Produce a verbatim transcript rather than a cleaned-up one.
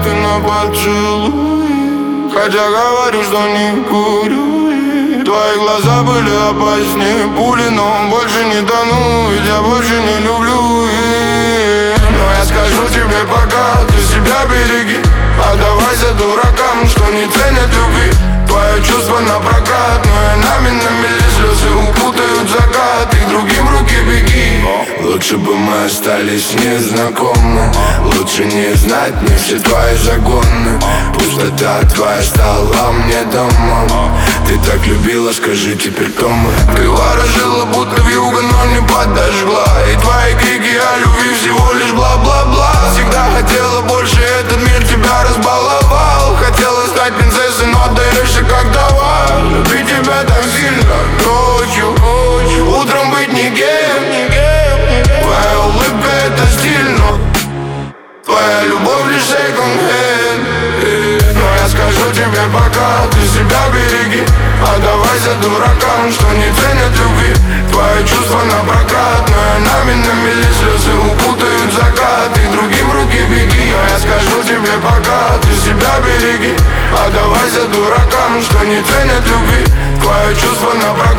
ответы на поцелуй, хотя говорю, что не курю. Твои глаза были опаснее пули, но больше не тону, ведь я больше не люблю. Но я скажу тебе пока, ты себя береги. Отдавайся дуракам, что не ценят любви. Твое чувство напрокат, но я нами намели слезы укутают закат, и к другим руки беги. Лучше бы мы остались незнакомы, лучше не знать мне все твои загоны. Пустота твоя стала мне домом. Ты так любила, скажи теперь, кто мы? Ты ворожила, будто вьюга, но не подожгла. И твои крики о любви всего лишь бла-бла-бла. Всегда хотела больше, этот мир тебя разбаловал. Хотела стать принцессой, но отдаешься как давай. Любить тебя так сильно ночью, утром быть никем. Твоя улыбка — это стиль, но твоя любовь лишь секонд-хенд. Но я скажу тебе пока, ты себя береги. Отдавайся дуракам, что не ценят любви. Твои чувства напрокат, но я нами намели слезы укутают закат, и к другим руки беги. Но я скажу тебе пока, ты себя береги. Отдавайся дуракам, что не ценят любви. Твои чувства напрокат.